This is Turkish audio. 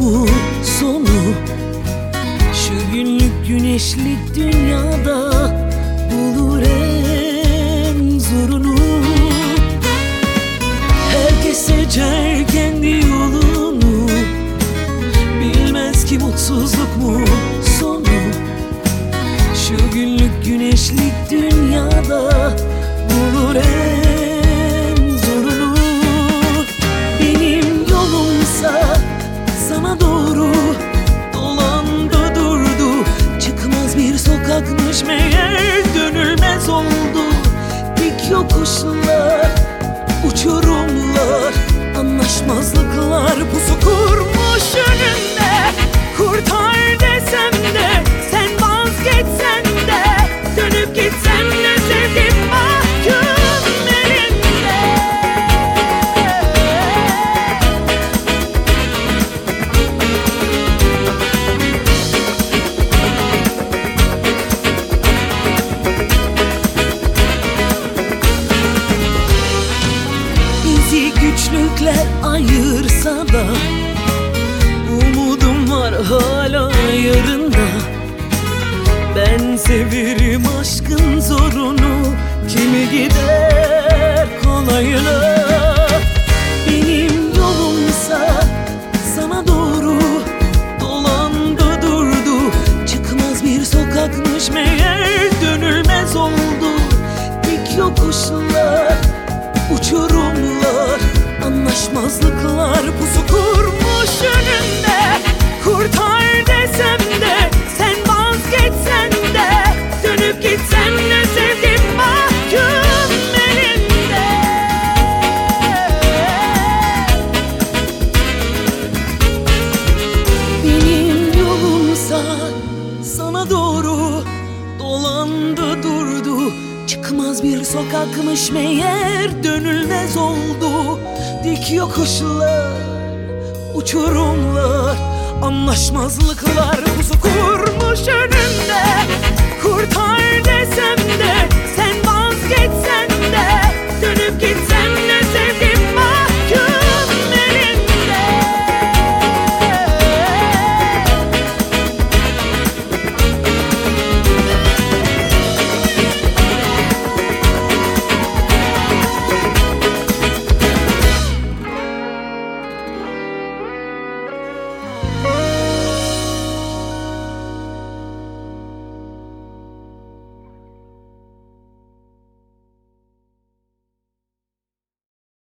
mu sonu? Şu günlük güneşlik dünyada bulur en zorunu. Herkes seçer kendi yolunu, bilmez ki mutsuzluk mu sonu? Şu günlük güneşlik dünyada bulur en zorunu. Benim yolumsa sana doğru dolandı durdu. Çıkmaz bir sokakmış meğer, dönülmez oldu. Dik yokuşlar, uçurumlar, anlaşmazlıklar pusu kurmuş önünde. Kurtar desem de, sen vazgeçsen de, dönüp gitsen de sevdim mahkum elinde. Bizi güçlükler ayırsa da umudum var hala yarında. Ben severim aşkın zorunu, kimi gider kolayına. Benim yolumsa sana doğru dolandı durdu. Çıkmaz bir sokakmış meğer, dönülmez oldu. Dik yokuşlar, uçurumlar, anlaşmazlıklar pusu kurmuş önünde. Kurtar desem de, sen vazgeçsen de, dönüp gitsen de sevdim mahkum elinde. Benim yolumsa sana doğru dolandı durdu. Çıkmaz bir sokakmış meğer, dönülmez oldu. Dik yokuşlar, uçurumlar, anlaşmazlıklar pusu kurmuş önünde.